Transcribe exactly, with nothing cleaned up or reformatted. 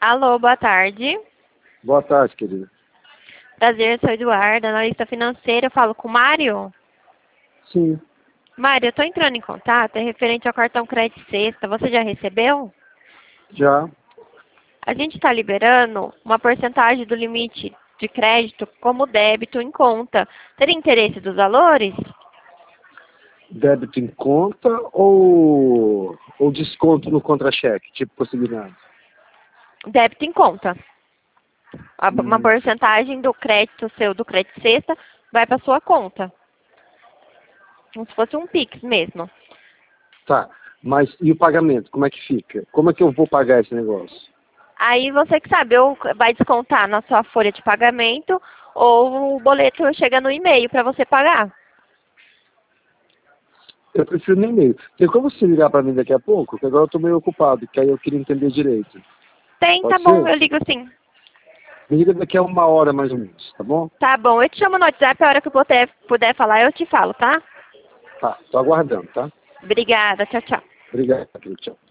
Alô, boa tarde. Boa tarde, querida. Prazer, sou Eduarda, analista financeira. Eu falo com o Mário? Sim. Mário, eu estou entrando em contato, é referente ao cartão crédito sexta. Você já recebeu? Já. A gente está liberando uma porcentagem do limite de crédito como débito em conta. Teria interesse dos valores? Débito em conta ou, ou desconto no contra-cheque, tipo consignado? Débito em conta. A- Uma Hum, porcentagem do crédito seu, do crédito sexta, vai para sua conta. Como se fosse um Pix mesmo. tá. Mas e o pagamento? Como é que fica? Como é que eu vou pagar esse negócio? Aí você que sabe, ou vai descontar na sua folha de pagamento, ou o boleto chega no e-mail para você pagar. Eu prefiro no e-mail. Tem como você ligar para mim daqui a pouco? Que agora eu estou meio ocupado, que aí eu queria entender direito. Tem, tá Pode bom, ser? eu ligo sim. Me liga daqui a uma hora mais ou menos, tá bom? Tá bom, eu te chamo no WhatsApp, a hora que eu puder, puder falar, eu te falo, tá? Tá, tô aguardando, tá? Obrigada, tchau, tchau. Obrigado, querido. Tchau.